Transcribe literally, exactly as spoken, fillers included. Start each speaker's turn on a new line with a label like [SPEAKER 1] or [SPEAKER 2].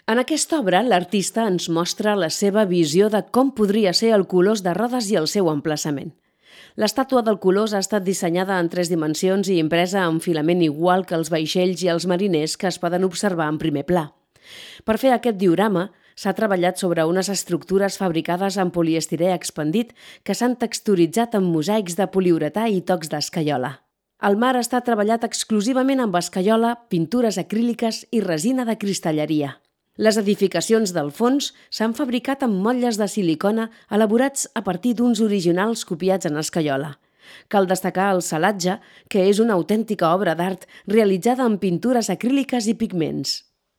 [SPEAKER 1] En aquesta obra, l'artista ens mostra la seva visió de com podria ser el Colós de Rodes i el seu emplaçament. L'estàtua del Colós ha estat dissenyada en tres dimensions i impresa en filament igual que els vaixells i els mariners que es poden observar en primer pla. Per fer aquest diorama, s'ha treballat sobre unes estructures fabricades en poliestirè expandit que s'han texturitzat amb mosaics de poliuretà i tocs d'escaiola. El mar està treballat exclusivament amb escaiola, pintures acríliques i resina de cristalleria. Les edificacions del fons s'han fabricat amb motlles de silicona elaborats a partir d'uns originals copiats en escaiola. Cal destacar el salatge, que és una autèntica obra d'art realitzada amb pintures acríliques i pigments.